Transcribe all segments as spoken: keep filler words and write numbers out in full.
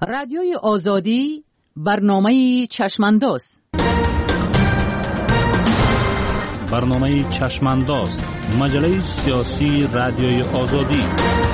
رادیوی آزادی برنامه چشمانداز برنامه چشمانداز مجله سیاسی رادیوی آزادی.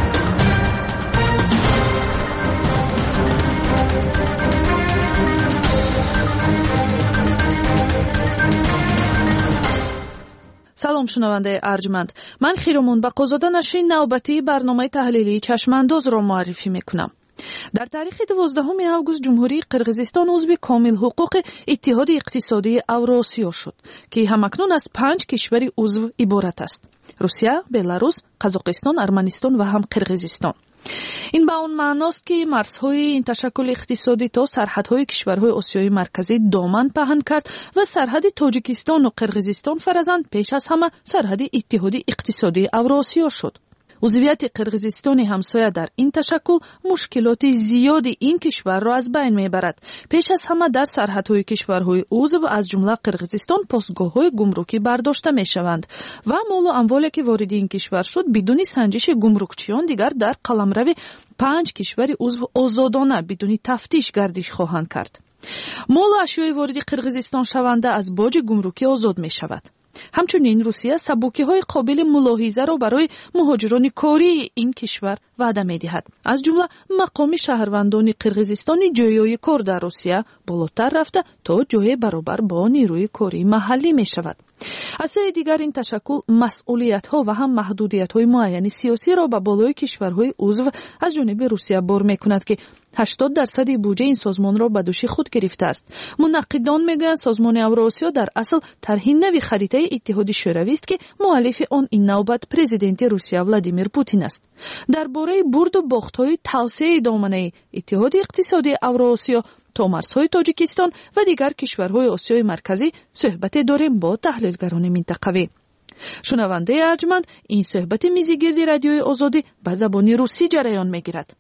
سلام شنونده ارجمند، من خیرمون بقازاده نشین نوبتی برنامه تحلیلی چشمانداز را معرفی میکنم. در تاریخ دوازدهم آگوست جمهوری قرقیزستان عضو کامل حقوق اتحاد اقتصادی اوراسیا شد که همکنون از پنج کشور عضو عبارت است: روسیه، بلاروس، قزاقستان، ارمنستان و هم قرقیزستان. این به اون معناست که مرزهای این تشکل اقتصادی تا سرحدهای کشورهای آسیای مرکزی دامن پهن کرد و سرحد تاجیکستان و قرقیزستان فرزند پیش از همه سرحد اتحاد اقتصادی اوراسیا شد. عضویت قرقیزستان همسایه در این تشکل مشکلات زیادی این کشور را از بین میبرد. پیش از همه در سرحدهای کشورهای عضو از جمله قرقیزستان پاسگاه‌های گمرکی برداشته میشوند و مال و اموالی که وارد این کشور شد بدون سنجش گمرکچیان دیگر در قلمرو پنج کشور عضو آزادانه بدون تفتیش گردش خواهند کرد. مال و اشیای وارد قرقیزستان شونده از باج گمرکی آزاد میشود. همچنین روسیه سبوکی‌های قابل ملاحظه را برای مهاجران کاری این کشور وعده می‌دهد. از جمله مقام شهروندان قرقیزستانی جایهای کار در روسیه بالاتر رفته تا جای برابر با نیروی کاری محلی می‌شود. از سوی دیگر این تشکل مسئولیت‌ها و هم محدودیت‌های معین سیاسی را به بالای کشورهای عضو از جانب روسیه بار می‌کند که هشتاد درصد بودجه این سازمان را به دوش خود گرفته است. منقدان میگویند سازمان اوراسیا در اصل طرح نوی خریطه اتحاد شوروی است که مؤلف آن این نوبت پرزیدنت روسیه ولادیمیر پوتین است. درباره برد و باخت‌های توسعه دامنه اتحاد اقتصادی اوراسیا تا مرزهای تاجیکستان و دیگر کشورهای آسیای مرکزی صحبت داریم با تحلیلگران منطقوی. شنونده ارجمند، این صحبت میزگردی رادیوی آزادی به زبان روسی جریان میگیرد.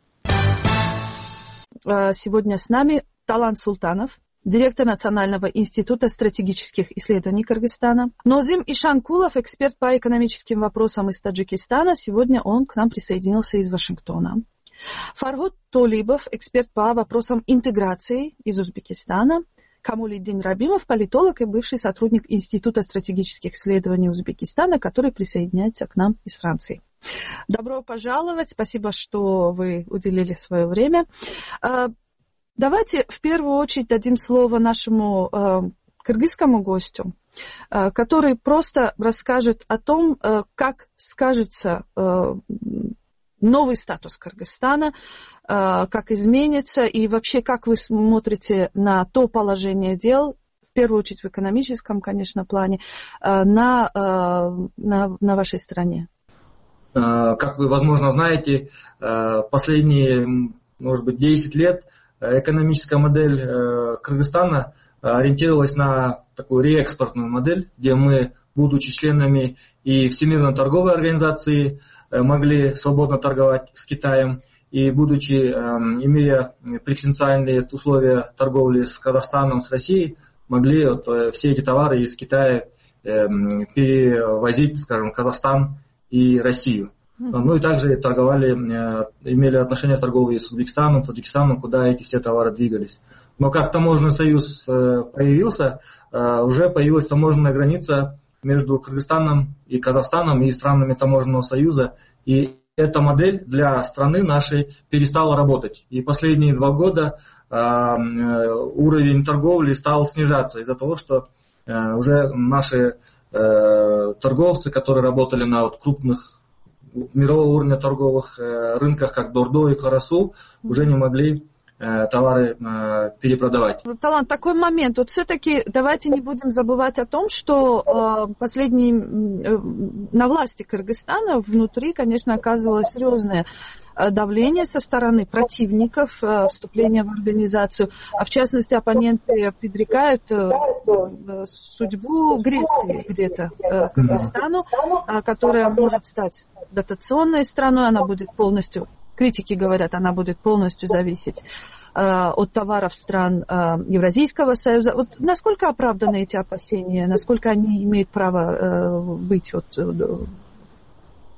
Сегодня с нами Талант Султанов, директор Национального института стратегических исследований Кыргызстана. Нозим Ишанкулов, эксперт по экономическим вопросам из Таджикистана. Сегодня он к нам присоединился из Вашингтона. Фаргот Толибов, эксперт по вопросам интеграции из Узбекистана. Камулиддин Рабимов, политолог и бывший сотрудник Института стратегических исследований Узбекистана, который присоединяется к нам из Франции. Добро пожаловать, спасибо, что вы уделили свое время. Давайте в первую очередь дадим слово нашему кыргызскому гостю, который просто расскажет о том, как скажется новый статус Кыргызстана, как изменится и вообще как вы смотрите на то положение дел, в первую очередь в экономическом, конечно, плане, на, на, на вашей стране. Как вы, возможно, знаете, последние, может быть, десять лет экономическая модель Кыргызстана ориентировалась на такую реэкспортную модель, где мы, будучи членами и Всемирной торговой организации, могли свободно торговать с Китаем, и будучи, имея преференциальные условия торговли с Казахстаном, с Россией, могли вот все эти товары из Китая перевозить, скажем, в Казахстан и Россию. Ну и также торговали, имели отношения торговые с Узбекистаном, Таджикистаном, куда эти все товары двигались. Но как таможенный союз появился, уже появилась таможенная граница между Кыргызстаном и Казахстаном и странами таможенного союза. И эта модель для страны нашей перестала работать. И последние два года уровень торговли стал снижаться из-за того, что уже наши торговцы, которые работали на вот крупных мирового уровня торговых рынках, как Дордо и Карасу, уже не могли товары перепродавать. Талант, такой момент. Вот все-таки давайте не будем забывать о том, что последние на власти Кыргызстана внутри, конечно, оказывалось серьезное давление со стороны противников вступления в организацию. А в частности, оппоненты предрекают судьбу Греции где-то Кыргызстану, которая может стать дотационной страной, она будет полностью, критики говорят, она будет полностью зависеть от товаров стран Евразийского союза. Вот насколько оправданы эти опасения, насколько они имеют право быть вот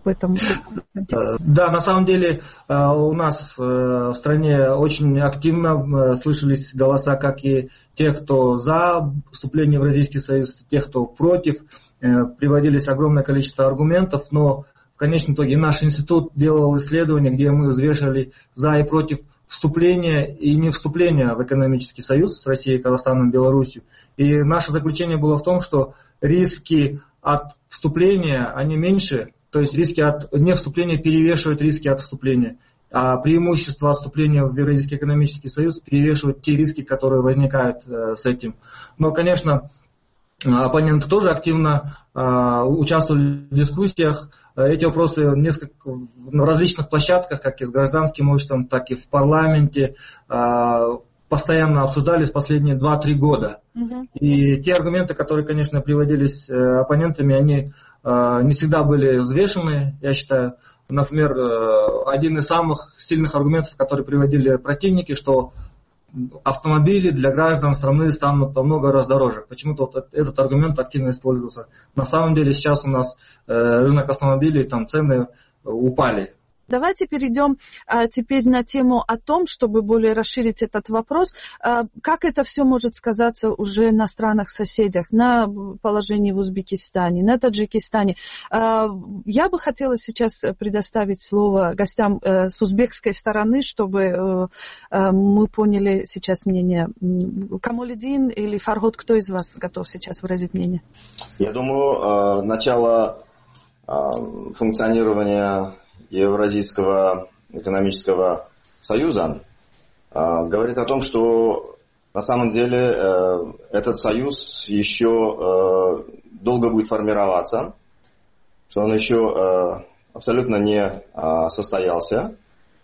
в этом контексте? Да, на самом деле у нас в стране очень активно слышались голоса как и тех, кто за вступление в Евразийский союз, тех, кто против. Приводились огромное количество аргументов, но в конечном итоге наш институт делал исследования, где мы взвешивали за и против вступления и не вступления в экономический союз с Россией, Казахстаном, Беларусью. И наше заключение было в том, что риски от вступления, они меньше, то есть риски от невступления перевешивают риски от вступления. А преимущество от вступления в Евразийский экономический союз перевешивают те риски, которые возникают э, с этим. Но, конечно, оппоненты тоже активно э, участвовали в дискуссиях. Эти вопросы несколько, на различных площадках, как и с гражданским обществом, так и в парламенте, э, постоянно обсуждались последние два-три года. Uh-huh. И те аргументы, которые, конечно, приводились э, оппонентами, они э, не всегда были взвешены, я считаю. Например, э, один из самых сильных аргументов, которые приводили противники, что автомобили для граждан страны станут во много раз дороже. Почему-то вот этот аргумент активно использовался. На самом деле сейчас у нас э, рынок автомобилей, там цены упали. Давайте перейдем а, теперь на тему о том, чтобы более расширить этот вопрос, а, как это все может сказаться уже на странах-соседях, на положении в Узбекистане, на Таджикистане. А, я бы хотела сейчас предоставить слово гостям а, с узбекской стороны, чтобы а, а, мы поняли сейчас мнение. Камолидин или Фарход, кто из вас готов сейчас выразить мнение? Я думаю, начало функционирования Евразийского экономического союза э, говорит о том, что на самом деле э, этот союз еще э, долго будет формироваться, что он еще э, абсолютно не э, состоялся.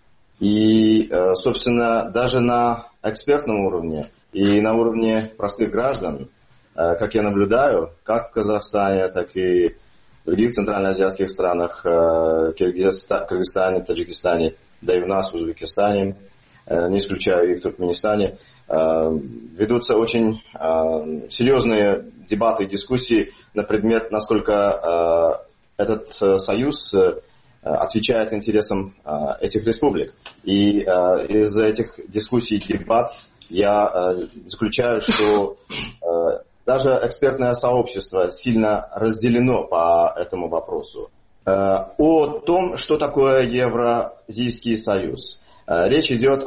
И, э, собственно, даже на экспертном уровне и на уровне простых граждан, э, как я наблюдаю, как в Казахстане, так и в других центральноазиатских странах, Кыргызстане, Таджикистане, да и в нас, в Узбекистане, не исключаю и в Туркменистане, ведутся очень серьезные дебаты и дискуссии на предмет, насколько этот союз отвечает интересам этих республик. И из этих дискуссий и дебат я заключаю, что даже экспертное сообщество сильно разделено по этому вопросу. О том, что такое Евразийский союз. Речь идет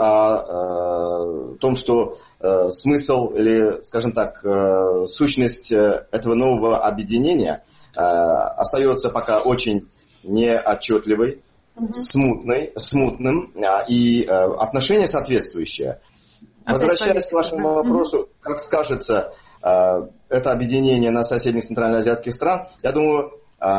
о том, что смысл или, скажем так, сущность этого нового объединения остается пока очень неотчетливой, смутной, смутным, и отношение соответствующее. Возвращаясь к вашему вопросу, как скажется это объединение на соседних центральноазиатских стран, я думаю,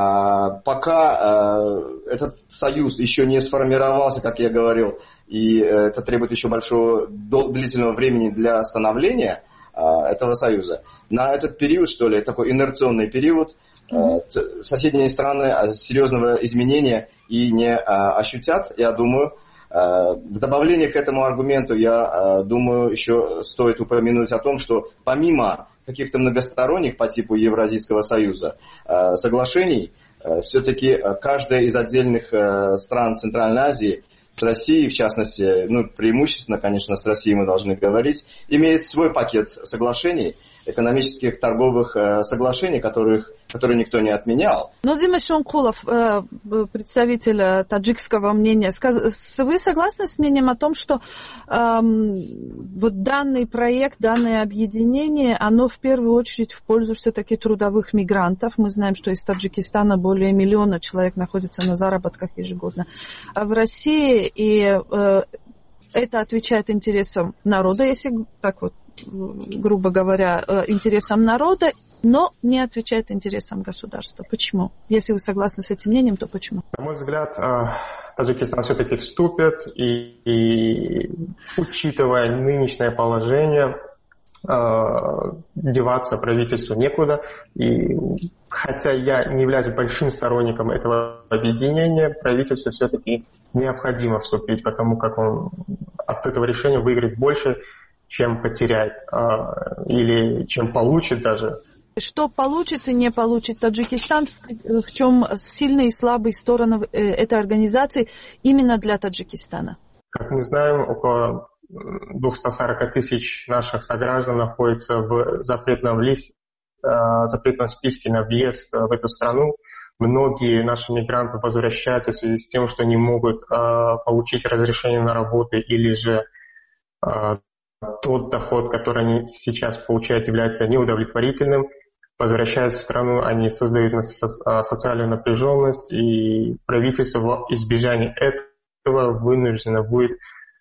пока этот союз еще не сформировался, как я говорил, и это требует еще большого длительного времени для становления этого союза, на этот период, что ли, такой инерционный период, mm-hmm. соседние страны серьезного изменения и не ощутят, я думаю. В добавление к этому аргументу, я думаю, еще стоит упомянуть о том, что помимо каких-то многосторонних по типу Евразийского союза соглашений, все-таки каждая из отдельных стран Центральной Азии, с Россией, в частности, ну, преимущественно, конечно, с Россией мы должны говорить, имеет свой пакет соглашений, экономических, торговых э, соглашений, которых, которые никто не отменял. Нозим Эшонкулов, э, представитель таджикского мнения, сказ... вы согласны с мнением о том, что э, вот данный проект, данное объединение, оно в первую очередь в пользу все-таки трудовых мигрантов? Мы знаем, что из Таджикистана более миллиона человек находится на заработках ежегодно. А в России и э, это отвечает интересам народа, если так вот, грубо говоря, интересам народа, но не отвечает интересам государства. Почему? Если вы согласны с этим мнением, то почему? На мой взгляд, Таджикистан все-таки вступит, и, и учитывая нынешнее положение, деваться правительству некуда. И хотя я не являюсь большим сторонником этого объединения, правительству все-таки необходимо вступить, потому как он от этого решения выиграет больше, чем потеряет, или чем получит даже, Что получит и не получит Таджикистан, в чем сильные и слабые стороны этой организации именно для Таджикистана? Как мы знаем, около двести сорок тысяч наших сограждан находятся в запретном, лист, запретном списке на въезд в эту страну. Многие наши мигранты возвращаются в связи с тем, что не могут получить разрешение на работу или же тот доход, который они сейчас получают, является неудовлетворительным. Возвращаясь в страну, они создают социальную напряженность, и правительство в избежание этого вынуждено будет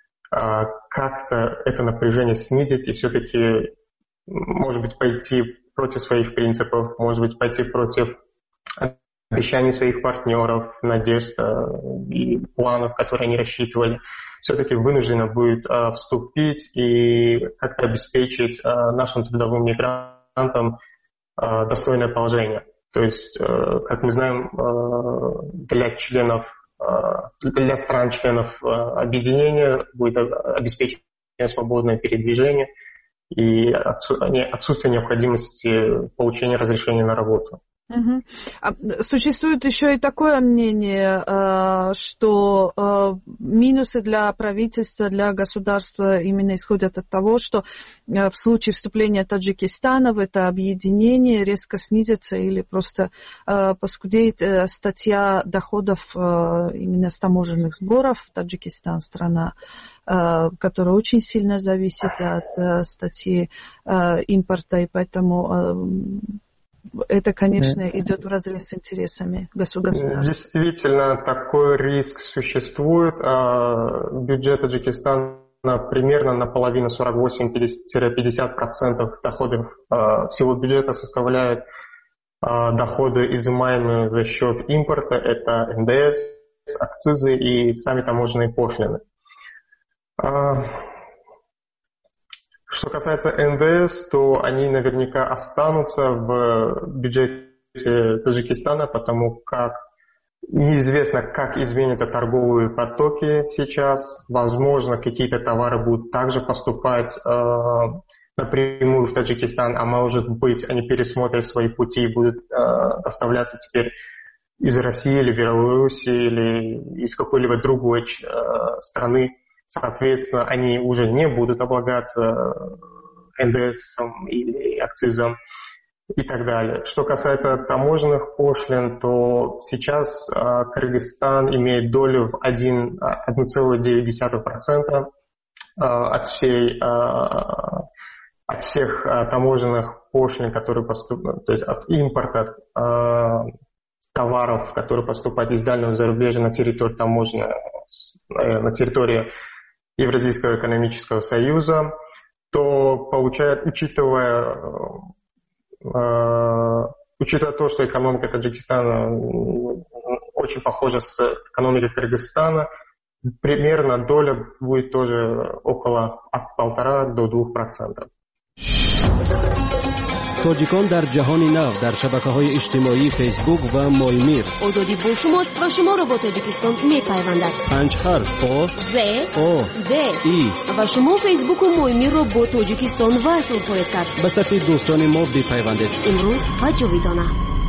как-то это напряжение снизить и все-таки, может быть, пойти против своих принципов, может быть, пойти против обещаний своих партнеров, надежд и планов, которые они рассчитывали. Все-таки вынуждено будет вступить и как-то обеспечить нашим трудовым мигрантам достойное положение. То есть, как мы знаем, для членов, для стран-членов объединения будет обеспечено свободное передвижение и отсутствие необходимости получения разрешения на работу. Угу. Существует еще и такое мнение, что минусы для правительства, для государства именно исходят от того, что в случае вступления Таджикистана в это объединение резко снизится или просто поскудеет статья доходов именно с таможенных сборов. Таджикистан — страна, которая очень сильно зависит от статьи импорта, и поэтому это, конечно, идет вразрез с интересами государства. Действительно, такой риск существует. Бюджет Таджикистана примерно наполовину, сорок восемь - пятьдесят процентов доходов всего бюджета составляют доходы, изымаемые за счет импорта. Это эн дэ эс, акцизы и сами таможенные пошлины. Что касается эн дэ эс, то они наверняка останутся в бюджете Таджикистана, потому как неизвестно, как изменятся торговые потоки сейчас. Возможно, какие-то товары будут также поступать э, напрямую в Таджикистан, а может быть, они пересмотрят свои пути и будут э, доставляться теперь из России или Беларуси или из какой-либо другой э, страны. Соответственно, они уже не будут облагаться эн дэ эсом или акцизом и так далее. Что касается таможенных пошлин, то сейчас э, Кыргызстан имеет долю в один целых девять десятых процента э, от, всей, э, от всех э, таможенных пошлин, которые поступают, то есть от импорта э, товаров, которые поступают из дальнего зарубежья на территорию таможни, э, на территории Евразийского экономического союза, то получает, учитывая, э, учитывая то, что экономика Таджикистана очень похожа с экономикой Кыргызстана, примерно доля будет тоже около от полтора до двух процентов. تاجیکان در جهان نو در شبکه‌های اجتماعی فیسبوک و مالمیر. آزادی با شماست و شما را با تاجیکستان می‌پیوندد. پنج حرف آ ز آ د ای و شما فیسبوک و مالمیر را با تاجیکستان وصل خواهید کرد. به صفحه دوستان ما بپیوندید. امروز و جاویدانه.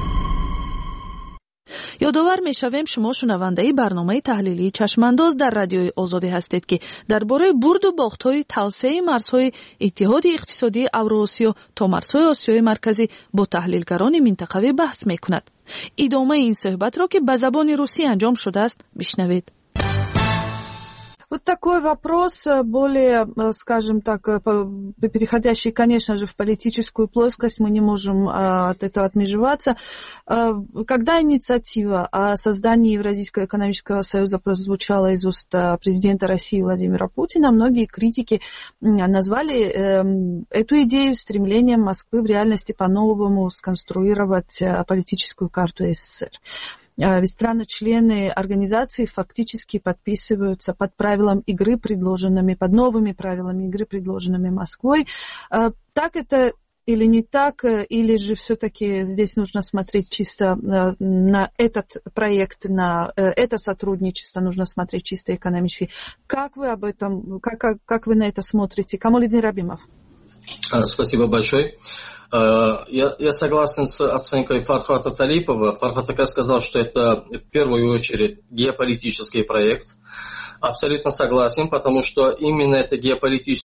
یادآور می‌شویم شما شنونده برنامه تحلیلی چشمانداز در رادیوی آزادی هستید که درباره برد و باخت‌های توسعه مرزهای اتحاد اقتصادی اوراسیا تا مرزهای آسیای مرکزی با تحلیلگران منطقوی بحث می‌کند. ادامه این صحبت را که به زبان روسی انجام شده است بشنوید. Вот такой вопрос, более, скажем так, переходящий, конечно же, в политическую плоскость, мы не можем от этого отмежеваться. Когда инициатива о создании Евразийского экономического союза прозвучала из уст президента России Владимира Путина, многие критики назвали эту идею стремлением Москвы в реальности по-новому сконструировать политическую карту эс эс эс эр. Ведь страны-члены организации фактически подписываются под правилам игры, предложенными, под новыми правилами игры, предложенными Москвой. Так это или не так, или же все-таки здесь нужно смотреть чисто на этот проект, на это сотрудничество, нужно смотреть чисто экономически. Как вы об этом, как, как, как вы на это смотрите? Камалидин Рабимов. Спасибо большое. Я, я согласен с оценкой Фархата Талипова. Фархат сказал, что это в первую очередь геополитический проект. Абсолютно согласен, потому что именно это геополитический